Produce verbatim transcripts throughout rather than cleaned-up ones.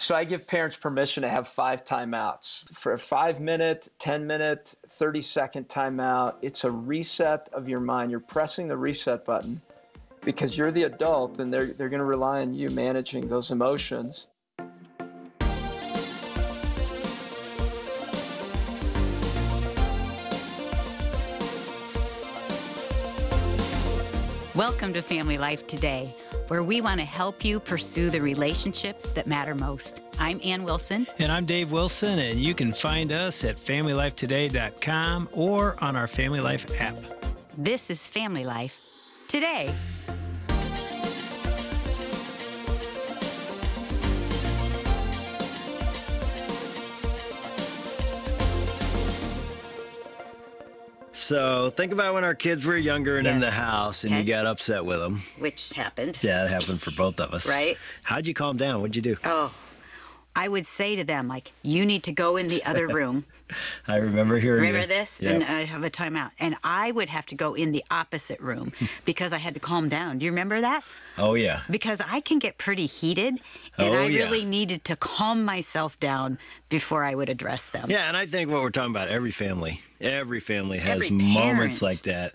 So I give parents permission to have five timeouts. For a five minute, ten minute, thirty second timeout, it's a reset of your mind. You're pressing the reset button because you're the adult and they're, they're going to rely on you managing those emotions. Welcome to Family Life Today, where we want to help you pursue the relationships that matter most. I'm Ann Wilson. And I'm Dave Wilson, and you can find us at family life today dot com or on our Family Life app. This is Family Life Today. So think about when our kids were younger and Yes. in the house and Okay. you got upset with them. Which happened. Yeah, it happened for both of us. Right. How'd you calm down? What'd you do? Oh, I would say to them, like, you need to go in the other room. I remember hearing Remember you. this? Yeah. And I'd have a timeout. And I would have to go in the opposite room because I had to calm down. Do you remember that? Oh, yeah. Because I can get pretty heated, and Oh, I yeah. really needed to calm myself down before I would address them. Yeah, and I think what we're talking about, every family, every family has Every moments parent. like that.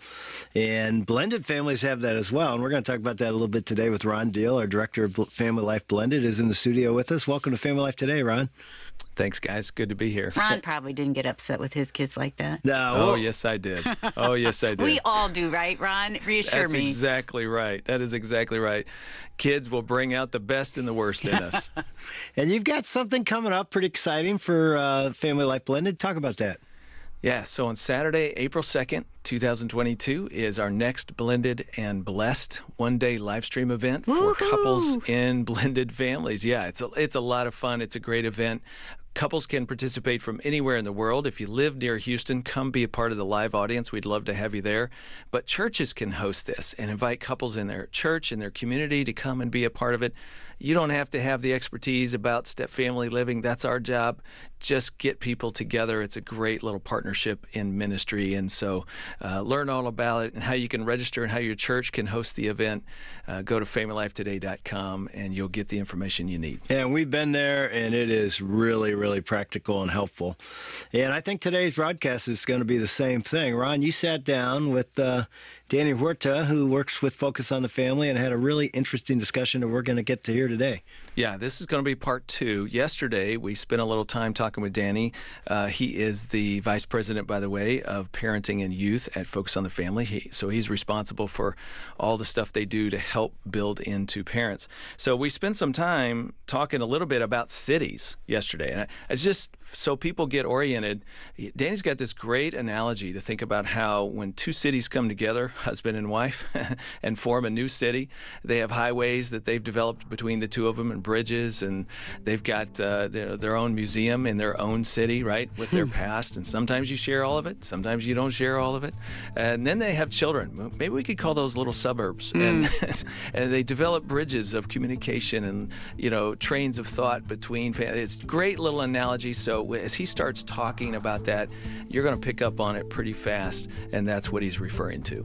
And blended families have that as well. And we're going to talk about that a little bit today with Ron Deal, our director of Family Life Blended, is in the studio with us. Welcome to Family Life Today, Ron. Thanks, guys. Good to be here. Ron probably didn't get upset with his kids like that. No, Oh, well, yes, I did. Oh, yes, I did. We all do, right, Ron? Reassure That's me. exactly right. That is exactly right. Kids will bring out the best and the worst in us. and you've got something coming up pretty exciting for uh, Family Life Blended. Talk about that. Yeah, so on Saturday, April second, twenty twenty-two, is our next Blended and Blessed one-day live stream event for Woohoo! couples in blended families. Yeah, it's a, it's a lot of fun. It's a great event. Couples can participate from anywhere in the world. If you live near Houston, come be a part of the live audience. We'd love to have you there. But churches can host this and invite couples in their church, in their community, to come and be a part of it. You don't have to have the expertise about step family living. That's our job. Just get people together. It's a great little partnership in ministry. And so uh, learn all about it and how you can register and how your church can host the event. Uh, go to family life today dot com and you'll get the information you need. And we've been there, and it is really, really practical and helpful. And I think today's broadcast is going to be the same thing. Ron, you sat down with uh, Danny Huerta, who works with Focus on the Family, and had a really interesting discussion that we're going to get to hear today. Yeah, this is going to be part two. Yesterday, we spent a little time talking with Danny. Uh, he is the vice president, by the way, of parenting and youth at Focus on the Family. He, so he's responsible for all the stuff they do to help build into parents. So we spent some time talking a little bit about cities yesterday. And it's just so people get oriented. Danny's got this great analogy to think about how when two cities come together, husband and wife, and form a new city, they have highways that they've developed between the two of them and bridges, and they've got uh, their, their own museum in their own city, right, with their past. And sometimes you share all of it, sometimes you don't share all of it. And then they have children. Maybe we could call those little suburbs. And, and they develop bridges of communication and, you know, trains of thought between families. It's a great little analogy. So as he starts talking about that, you're going to pick up on it pretty fast, and that's what he's referring to.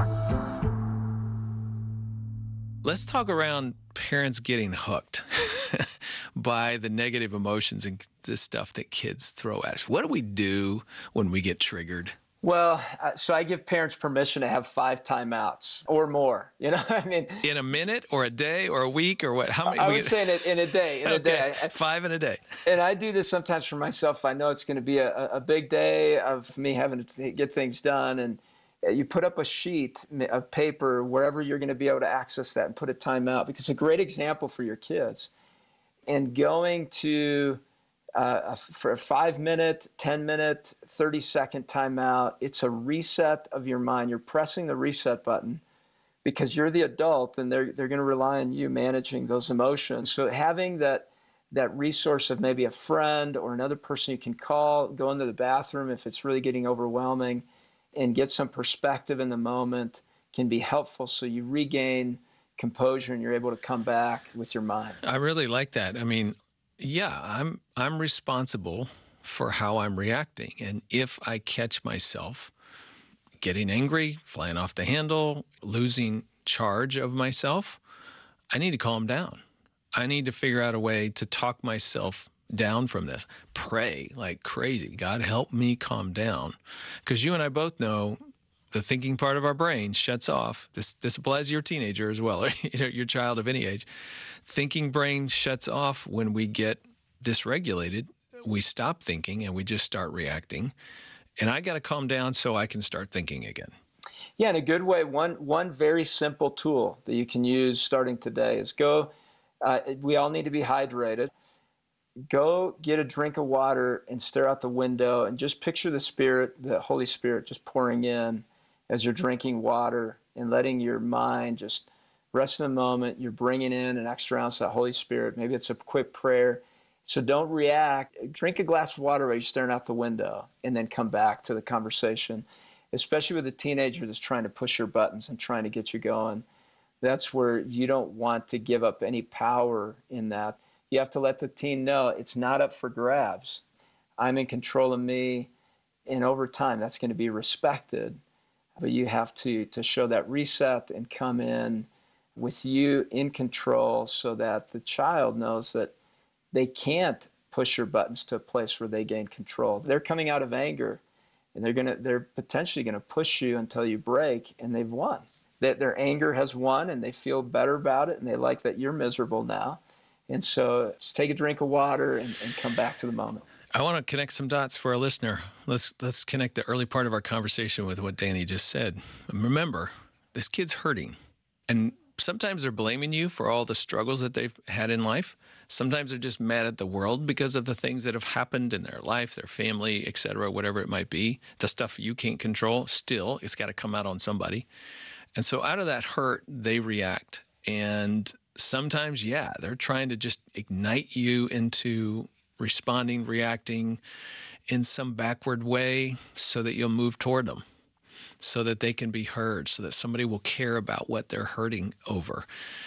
Let's talk around parents getting hooked by the negative emotions and the stuff that kids throw at us. What do we do when we get triggered? Well, uh, so I give parents permission to have five timeouts or more. You know, I mean, In a minute or a day or a week or what? How many? I we would get- say in a, in a day, in a okay, day. I- five in a day. And I do this sometimes for myself. I know it's going to be a, a big day of me having to get things done. And you put up a sheet of paper wherever you're going to be able to access that and put a timeout, because it's a great example for your kids. And going to uh, for a five minute, ten minute, thirty second timeout, it's a reset of your mind. You're pressing the reset button because you're the adult and they're, they're going to rely on you managing those emotions. So having that that resource of maybe a friend or another person you can call, go into the bathroom if it's really getting overwhelming, and get some perspective in the moment can be helpful, so you regain composure and you're able to come back with your mind. I really like that. I mean, yeah, I'm I'm responsible for how I'm reacting. And if I catch myself getting angry, flying off the handle, losing charge of myself, I need to calm down. I need to figure out a way to talk myself down from this. Pray like crazy. God, help me calm down. Because you and I both know the thinking part of our brain shuts off. This this applies to your teenager as well, or you know, your child of any age. Thinking brain shuts off when we get dysregulated. We stop thinking and we just start reacting. And I got to calm down so I can start thinking again. Yeah, in a good way, one one very simple tool that you can use starting today is go, uh, we all need to be hydrated. Go get a drink of water and stare out the window and just picture the Spirit, the Holy Spirit just pouring in as you're drinking water and letting your mind just rest in the moment. You're bringing in an extra ounce of the Holy Spirit. Maybe it's a quick prayer. So don't react. Drink a glass of water while you're staring out the window and then come back to the conversation, especially with a teenager that's trying to push your buttons and trying to get you going. That's where you don't want to give up any power in that. You have to let the teen know it's not up for grabs. I'm in control of me, and over time that's going to be respected. But you have to, to show that reset and come in with you in control so that the child knows that they can't push your buttons to a place where they gain control. They're coming out of anger, and they're gonna they're potentially going to push you until you break, and they've won. That their anger has won, and they feel better about it, and they like that you're miserable now. And so just take a drink of water and, and come back to the moment. I want to connect some dots for our listener. Let's let's connect the early part of our conversation with what Danny just said. Remember, this kid's hurting, and sometimes they're blaming you for all the struggles that they've had in life. Sometimes they're just mad at the world because of the things that have happened in their life, their family, et cetera, whatever it might be. The stuff you can't control, still, it's got to come out on somebody. And so out of that hurt, they react. And sometimes, yeah, they're trying to just ignite you into responding, reacting in some backward way so that you'll move toward them, so that they can be heard, so that somebody will care about what they're hurting over.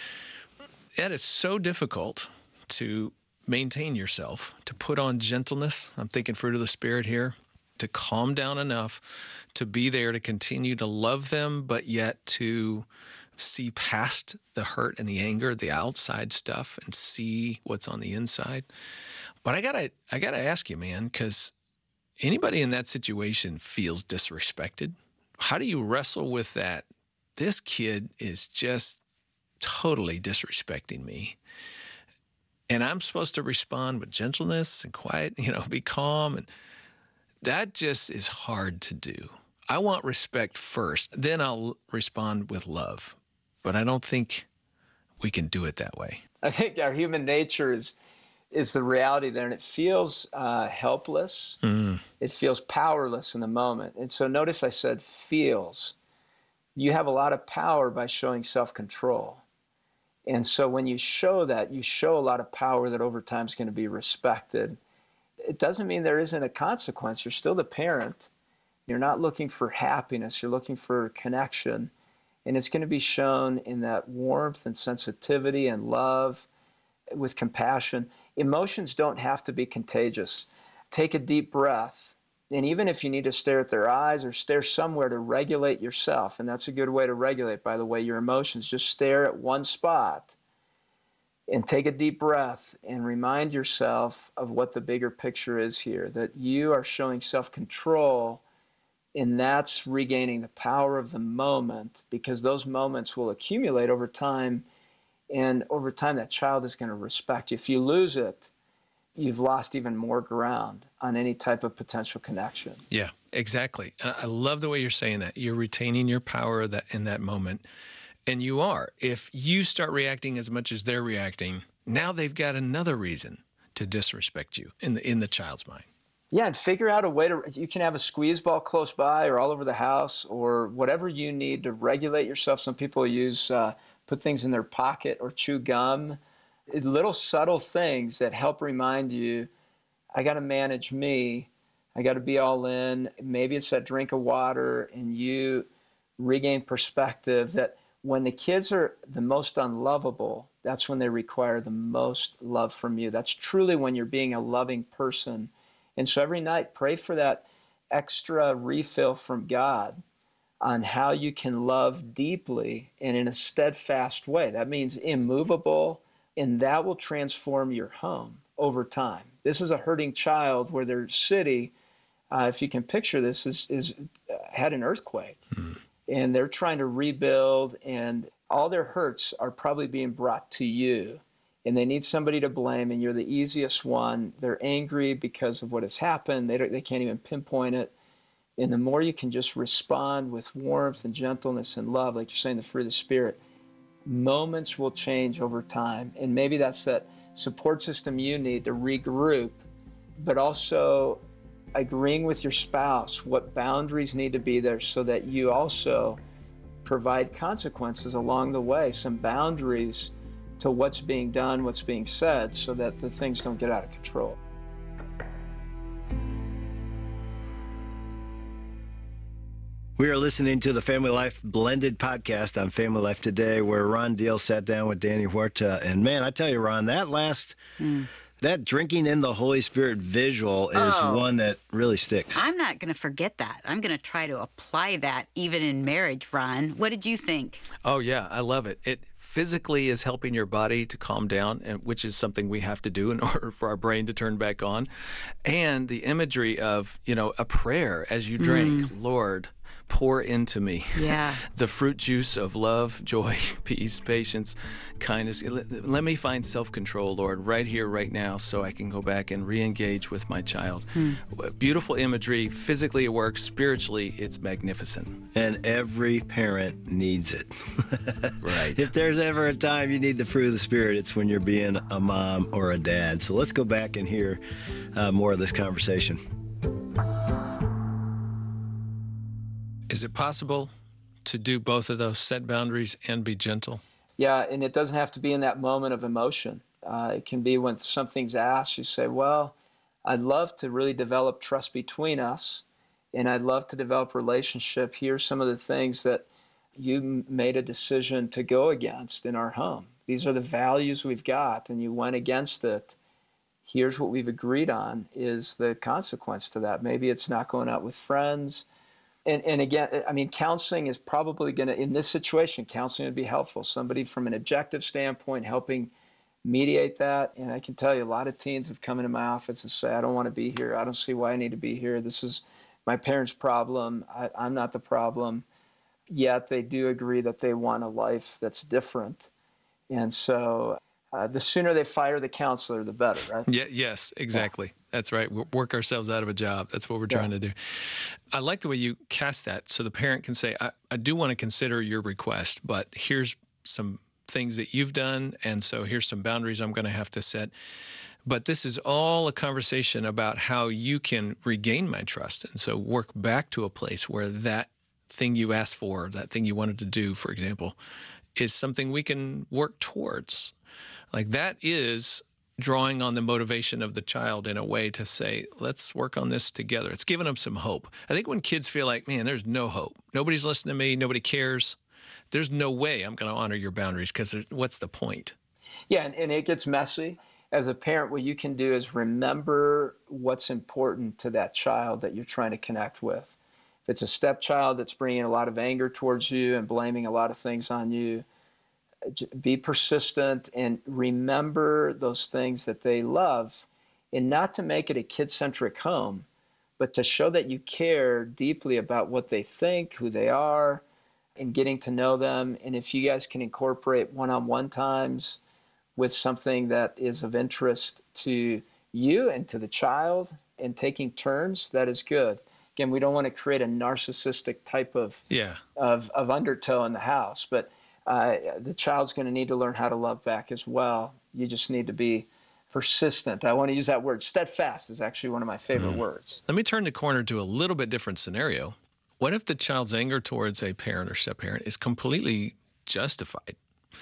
That is so difficult to maintain yourself, to put on gentleness. I'm thinking fruit of the Spirit here, to calm down enough to be there to continue to love them, but yet to see past the hurt and the anger, the outside stuff, and see what's on the inside. But I gotta, I gotta ask you, man, because anybody in that situation feels disrespected. How do you wrestle with that? This kid is just totally disrespecting me. And I'm supposed to respond with gentleness and quiet, you know, be calm. And that just is hard to do. I want respect first, then I'll respond with love. But I don't think we can do it that way. I think our human nature is is the reality there, and it feels uh, helpless. Mm. It feels powerless in the moment. And so notice I said feels. You have a lot of power by showing self-control. And so when you show that, you show a lot of power that over time is going to be respected. It doesn't mean there isn't a consequence. You're still the parent. You're not looking for happiness. You're looking for connection. And it's going to be shown in that warmth and sensitivity and love with compassion. Emotions don't have to be contagious. Take a deep breath. And even if you need to stare at their eyes or stare somewhere to regulate yourself, and that's a good way to regulate, by the way, your emotions, just stare at one spot and take a deep breath and remind yourself of what the bigger picture is here, that you are showing self-control, and that's regaining the power of the moment, because those moments will accumulate over time, and over time that child is going to respect you. If you lose it, you've lost even more ground on any type of potential connection. Yeah, exactly. And I love the way you're saying that. You're retaining your power that in that moment, and you are. If you start reacting as much as they're reacting, now they've got another reason to disrespect you in the in the child's mind. Yeah, and figure out a way to, you can have a squeeze ball close by or all over the house or whatever you need to regulate yourself. Some people use, uh, put things in their pocket or chew gum. Little subtle things that help remind you, I got to manage me. I got to be all in. Maybe it's that drink of water, and you regain perspective that when the kids are the most unlovable, that's when they require the most love from you. That's truly when you're being a loving person. And so every night, pray for that extra refill from God on how you can love deeply and in a steadfast way. That means immovable, And that will transform your home over time. This is a hurting child where their city, uh, if you can picture this, is, is uh, had an earthquake. Mm. And they're trying to rebuild, and all their hurts are probably being brought to you. And they need somebody to blame, and you're the easiest one. They're angry because of what has happened. They don't, they can't even pinpoint it. And the more you can just respond with warmth and gentleness and love, like you're saying, the fruit of the Spirit, moments will change over time. And maybe that's that support system you need to regroup, but also agreeing with your spouse what boundaries need to be there so that you also provide consequences along the way, some boundaries to what's being done, what's being said, so that the things don't get out of control. We are listening to the Family Life Blended podcast on Family Life Today, where Ron Deal sat down with Danny Huerta. And man, I tell you, Ron, that last, mm. that drinking in the Holy Spirit visual is oh, one that really sticks. I'm not going to forget that. I'm going to try to apply that even in marriage, Ron. What did you think? Oh, yeah, I love it. It physically is helping your body to calm down, and which is something we have to do in order for our brain to turn back on. And the imagery of, you know, a prayer as you drink, mm. Lord, pour into me yeah. the fruit juice of love, joy, peace, patience, kindness. Let, let me find self-control, Lord, right here, right now, so I can go back and re-engage with my child. Hmm. Beautiful imagery. Physically, it works. Spiritually, it's magnificent. And every parent needs it. Right. If there's ever a time you need the fruit of the Spirit, it's when you're being a mom or a dad. So let's go back and hear uh, more of this conversation. Is it possible to do both of those, set boundaries and be gentle? Yeah, and it doesn't have to be in that moment of emotion. Uh, it can be when something's asked, you say, well, I'd love to really develop trust between us, and I'd love to develop relationship. Here's some of the things that you made a decision to go against in our home. These are the values we've got, and you went against it. Here's what we've agreed on is the consequence to that. Maybe it's not going out with friends. And and again, I mean, counseling is probably going to, in this situation, counseling would be helpful. Somebody from an objective standpoint helping mediate that. And I can tell you, a lot of teens have come into my office and say, I don't want to be here. I don't see why I need to be here. This is my parents' problem. I, I'm not the problem. Yet they do agree that they want a life that's different. And so uh, the sooner they fire the counselor, the better, right? Yeah, yes, exactly. Yeah. That's right. We'll work ourselves out of a job. That's what we're yeah. trying to do. I like the way you cast that so the parent can say, I, I do want to consider your request, but here's some things that you've done, and so here's some boundaries I'm going to have to set. But this is all a conversation about how you can regain my trust, and so work back to a place where that thing you asked for, that thing you wanted to do, for example, is something we can work towards. Like that is drawing on the motivation of the child in a way to say, let's work on this together. It's giving them some hope. I think when kids feel like, man, there's no hope. Nobody's listening to me. Nobody cares. There's no way I'm going to honor your boundaries because what's the point? Yeah, and, and it gets messy. As a parent, what you can do is remember what's important to that child that you're trying to connect with. If it's a stepchild that's bringing a lot of anger towards you and blaming a lot of things on you, be persistent and remember those things that they love, and not to make it a kid-centric home, but to show that you care deeply about what they think, who they are, and getting to know them. And if you guys can incorporate one-on-one times with something that is of interest to you and to the child and taking turns, that is good. Again, we don't want to create a narcissistic type of, yeah. of, of undertow in the house, but Uh, the child's going to need to learn how to love back as well. You just need to be persistent. I want to use that word. Steadfast is actually one of my favorite mm. words. Let me turn the corner to a little bit different scenario. What if the child's anger towards a parent or step-parent is completely justified?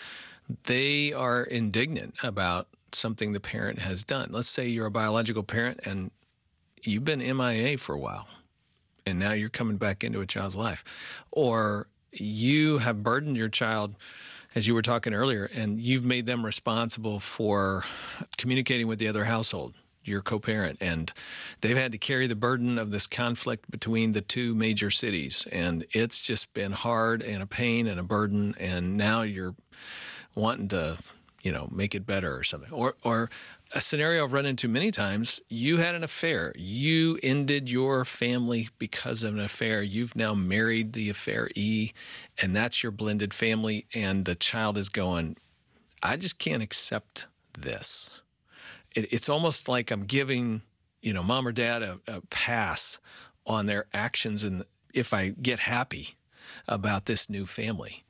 They are indignant about something the parent has done. Let's say you're a biological parent and you've been M I A for a while, and now you're coming back into a child's life. Or you have burdened your child, as you were talking earlier, and you've made them responsible for communicating with the other household, your co-parent, and they've had to carry the burden of this conflict between the two major cities, and it's just been hard and a pain and a burden, and now you're wanting to you know, make it better or something. Or, or a scenario I've run into many times, you had an affair. You ended your family because of an affair. You've now married the affairee, and that's your blended family, and the child is going, I just can't accept this. It, it's almost like I'm giving, you know, mom or dad a, a pass on their actions, and if I get happy about this new family.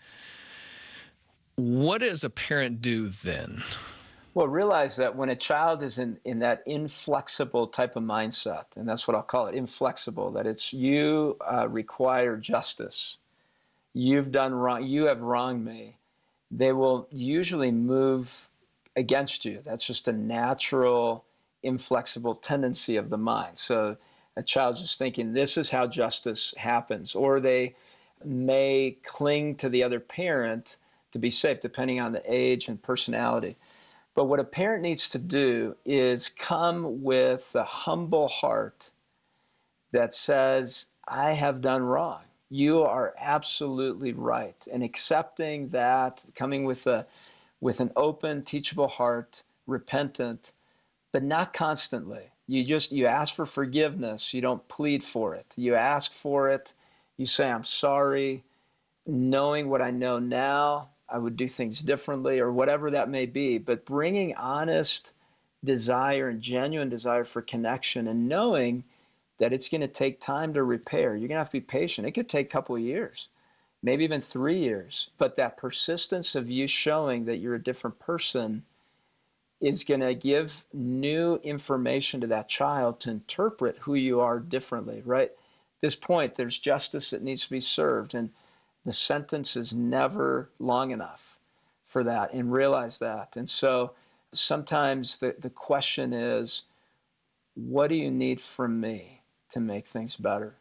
What does a parent do then? Well, realize that when a child is in, in that inflexible type of mindset, and that's what I'll call it, inflexible, that it's you uh, require justice. You've done wrong. You have wronged me. They will usually move against you. That's just a natural, inflexible tendency of the mind. So a child's just thinking, this is how justice happens. Or they may cling to the other parent to be safe, depending on the age and personality. But what a parent needs to do is come with a humble heart that says, I have done wrong. You are absolutely right. And accepting that, coming with a with an open, teachable heart, repentant, but not constantly. You just, you ask for forgiveness. You don't plead for it. You ask for it. You say, I'm sorry. Knowing what I know now, I would do things differently, or whatever that may be, but bringing honest desire and genuine desire for connection, and knowing that it's going to take time to repair. You're going to have to be patient. It could take a couple of years, maybe even three years, but that persistence of you showing that you're a different person is going to give new information to that child to interpret who you are differently, right? At this point, there's justice that needs to be served, and the sentence is never long enough for that, and realize that. And so sometimes the, the question is, what do you need from me to make things better?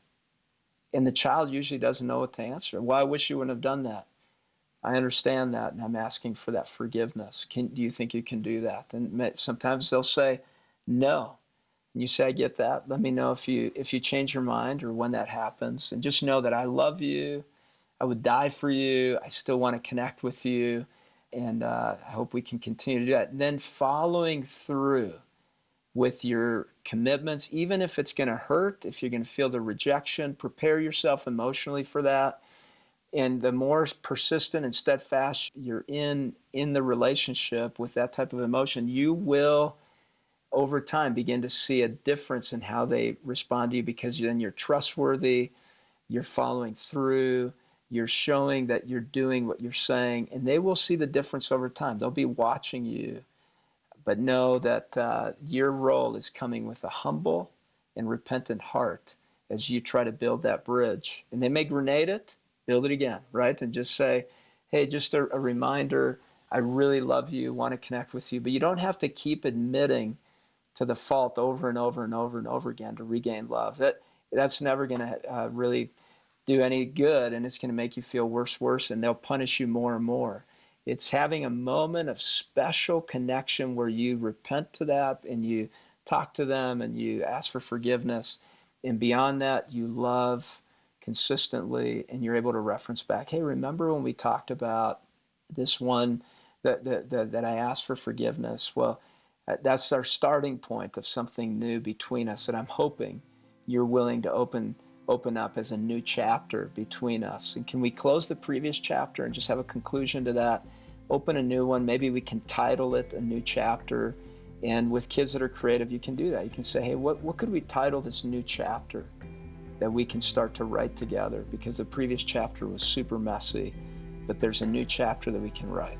And the child usually doesn't know what to answer. Well, I wish you wouldn't have done that. I understand that, and I'm asking for that forgiveness. Can, do you think you can do that? And sometimes they'll say, no. And you say, I get that. Let me know if you if you change your mind or when that happens. And just know that I love you. I would die for you. I still want to connect with you. And uh, I hope we can continue to do that. And then following through with your commitments, even if it's going to hurt, if you're going to feel the rejection, prepare yourself emotionally for that. And the more persistent and steadfast you're in, in the relationship with that type of emotion, you will, over time, begin to see a difference in how they respond to you, because then you're trustworthy, you're following through, you're showing that you're doing what you're saying, and they will see the difference over time. They'll be watching you, but know that uh, your role is coming with a humble and repentant heart as you try to build that bridge. And they may grenade it, build it again, right? And just say, hey, just a, a reminder, I really love you, want to connect with you. But you don't have to keep admitting to the fault over and over and over and over again to regain love. That That's never going to uh, really do any good, and it's going to make you feel worse, worse, and they'll punish you more and more. It's having a moment of special connection where you repent to that, and you talk to them, and you ask for forgiveness. And beyond that, you love consistently, and you're able to reference back, hey, remember when we talked about this one that, that, that, that I asked for forgiveness? Well, that's our starting point of something new between us, and I'm hoping you're willing to open open up as a new chapter between us. And can we close the previous chapter and just have a conclusion to that? Open a new one. Maybe we can title it a new chapter. And with kids that are creative, you can do that. You can say, hey, what, what could we title this new chapter that we can start to write together? Because the previous chapter was super messy, but there's a new chapter that we can write.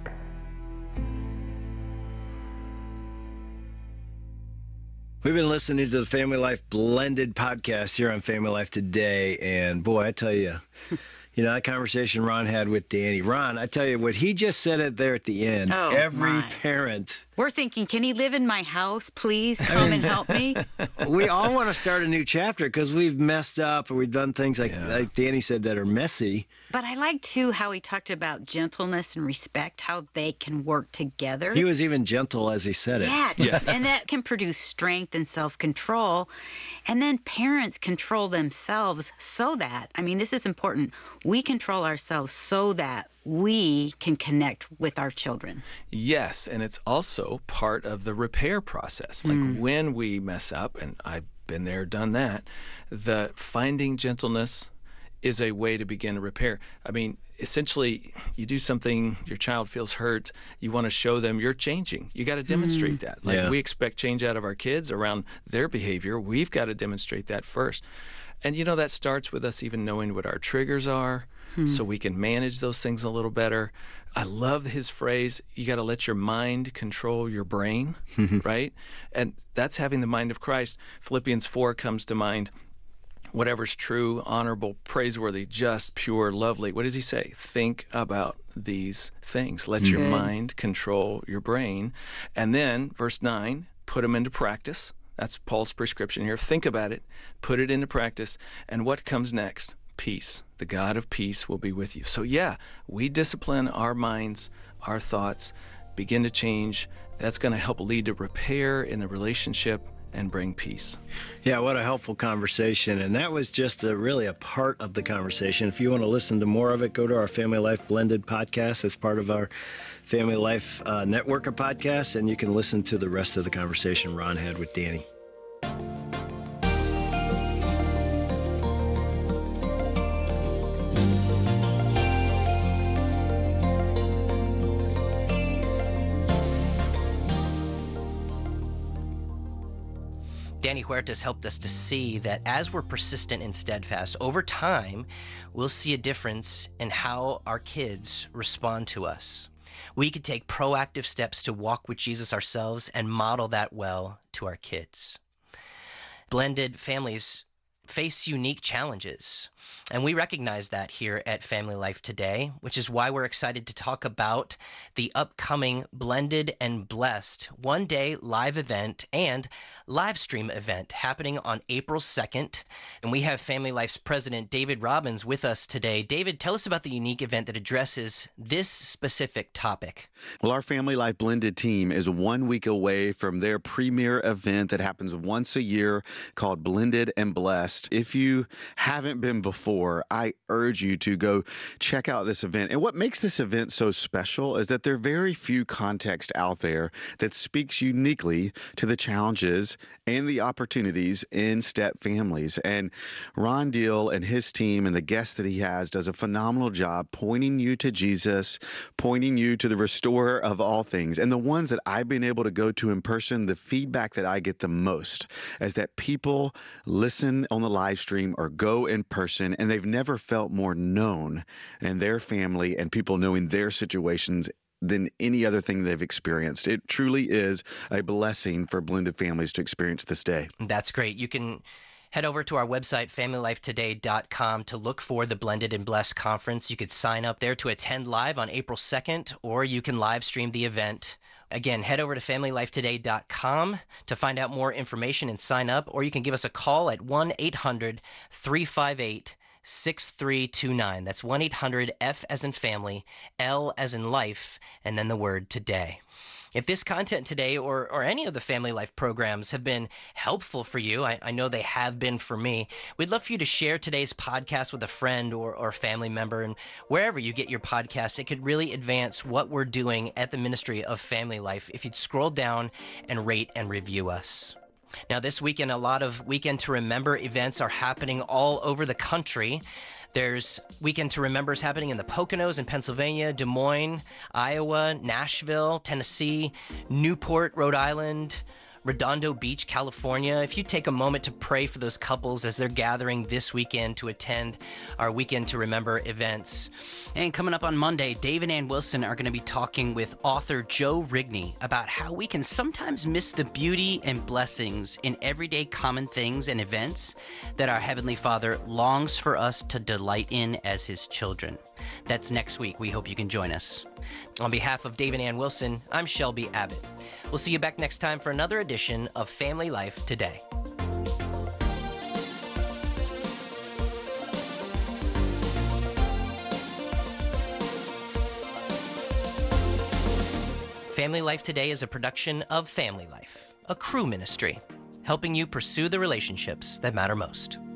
We've been listening to the Family Life Blended podcast here on Family Life Today, and boy, I tell you, you know, that conversation Ron had with Danny. Ron, I tell you, what he just said it there at the end, oh, every my. parent. We're thinking, can he live in my house? Please come and help me. We all want to start a new chapter because we've messed up or we've done things like, yeah. like Danny said that are messy. But I like, too, how he talked about gentleness and respect, how they can work together. He was even gentle as he said it. Yeah, yes. And that can produce strength and self-control. And then parents control themselves so that, I mean, this is important, we control ourselves so that we can connect with our children. Yes, and it's also part of the repair process. Like Mm. when we mess up, and I've been there, done that, the finding gentleness is a way to begin to repair. I mean, essentially, you do something, your child feels hurt, you want to show them you're changing. You got to demonstrate that. Like Yeah. we expect change out of our kids around their behavior. We've got to demonstrate that first. And you know, that starts with us even knowing what our triggers are so we can manage those things a little better. I love his phrase, you got to let your mind control your brain, right? And that's having the mind of Christ. Philippians four comes to mind. Whatever's true, honorable, praiseworthy, just, pure, lovely. What does he say? Think about these things. Let your Good. mind control your brain. And then, verse nine, put them into practice. That's Paul's prescription here. Think about it, put it into practice. And what comes next? Peace. The God of peace will be with you. So yeah, we discipline our minds, our thoughts, begin to change. That's going to help lead to repair in the relationship and bring peace. Yeah, what a helpful conversation. And that was just a, really a part of the conversation. If you want to listen to more of it, go to our Family Life Blended podcast. It's part of our Family Life uh, network of podcasts, and you can listen to the rest of the conversation Ron had with Danny. Danny Huertas helped us to see that as we're persistent and steadfast, over time, we'll see a difference in how our kids respond to us. We could take proactive steps to walk with Jesus ourselves and model that well to our kids. Blended families face unique challenges, and we recognize that here at Family Life Today, which is why we're excited to talk about the upcoming Blended and Blessed one-day live event and live stream event happening on April second. And we have Family Life's president, David Robbins, with us today. David, tell us about the unique event that addresses this specific topic. Well, our Family Life Blended team is one week away from their premier event that happens once a year called Blended and Blessed. If you haven't been before, I urge you to go check out this event. And what makes this event so special is that there are very few contexts out there that speaks uniquely to the challenges and the opportunities in step families. And Ron Deal and his team and the guests that he has does a phenomenal job pointing you to Jesus, pointing you to the restorer of all things. And the ones that I've been able to go to in person, the feedback that I get the most is that people listen on the live stream or go in person, and they've never felt more known and their family and people knowing their situations than any other thing they've experienced. It truly is a blessing for blended families to experience this day. That's great. You can head over to our website, family life today dot com, to look for the Blended and Blessed Conference. You could sign up there to attend live on April second, or you can live stream the event. Again, head over to family life today dot com to find out more information and sign up, or you can give us a call at one eight hundred three five eight six three two nine. That's one eight hundred F as in family, L as in life, and then the word today. If this content today or, or any of the Family Life programs have been helpful for you, I, I know they have been for me, we'd love for you to share today's podcast with a friend or, or family member. And wherever you get your podcasts, it could really advance what we're doing at the Ministry of Family Life if you'd scroll down and rate and review us. Now, this weekend, a lot of Weekend to Remember events are happening all over the country. There's Weekend to Remembers happening in the Poconos in Pennsylvania, Des Moines, Iowa, Nashville, Tennessee, Newport, Rhode Island, Redondo Beach, California. If you take a moment to pray for those couples as they're gathering this weekend to attend our Weekend to Remember events. And coming up on Monday, Dave and Ann Wilson are going to be talking with author Joe Rigney about how we can sometimes miss the beauty and blessings in everyday common things and events that our Heavenly Father longs for us to delight in as His children. That's next week. We hope you can join us. On behalf of Dave and Ann Wilson, I'm Shelby Abbott. We'll see you back next time for another edition of Family Life Today. Family Life Today is a production of Family Life, a Cru ministry, helping you pursue the relationships that matter most.